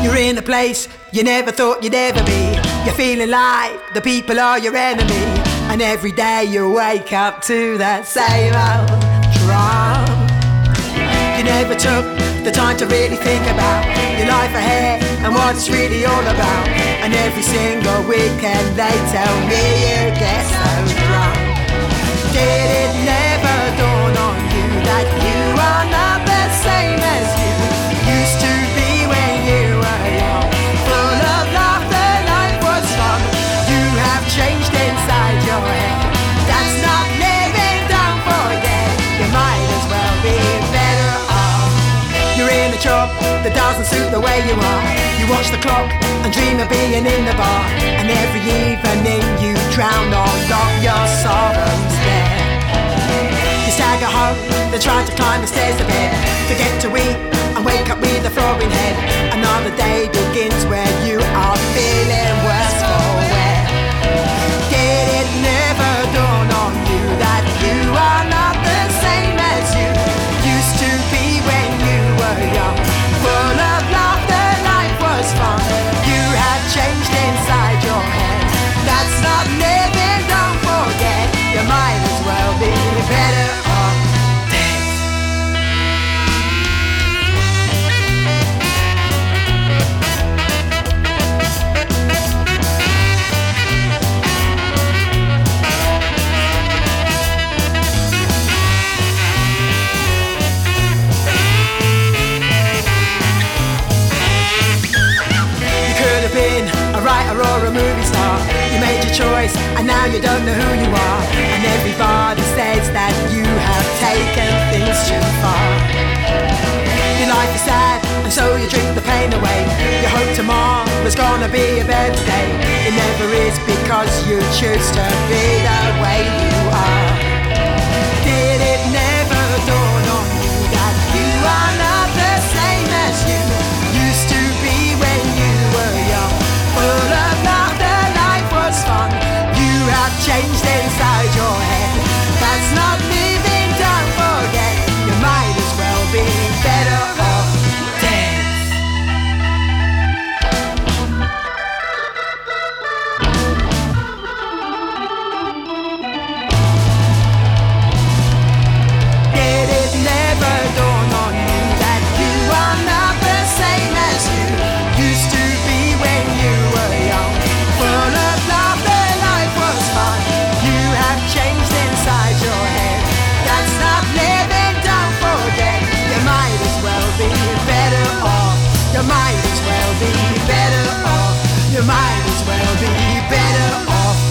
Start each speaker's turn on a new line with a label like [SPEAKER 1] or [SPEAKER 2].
[SPEAKER 1] You're in a place you never thought you'd ever be. You're feeling like the people are your enemy, and every day you wake up to that same old drum. You never took the time to really think about your life ahead and what it's really all about. And every single weekend they tell me you get so drunk. Did it never dawn on you that you are not the same as you used to be when you were young? Full of laughter, life was fun. You have changed inside your head. That's not living, don't forget. You might as well be better off. You're in a job that doesn't suit the way you are. You watch the clock and dream of being in the bar, and every evening you drown all of your sorrows there. You stagger home, then try to climb the stairs to bed, forget to eat and wake up with a throbbing head. Another day begins where you are feeling worse for wear. Did it never dawn on you that you are not the same as you used to be when you were young? Full of laughter, life was fun. You have changed inside your head. That's not living, don't forget. You might as well be better off dead. You could have been a writer or a movie star. You made your choice and now you don't know who you are. And everybody says that you have taken things too far. Your life is sad and so you drink the pain away. You hope tomorrow's gonna be a better day. It never is because you choose to be the way you are. Did it never dawn on you that you are not the same as you used to be when you were young? Full of laughter, life was fun. You have changed inside your head. That's not living, don't forget. You might as well be better off dead. Did it never dawn on you that you are not the same as you used to be when you were young? Full of laughter, life was fun. You have changed inside your head. That's not living, don't forget. You might as well be better off. You might as well be better off. You might as well be better off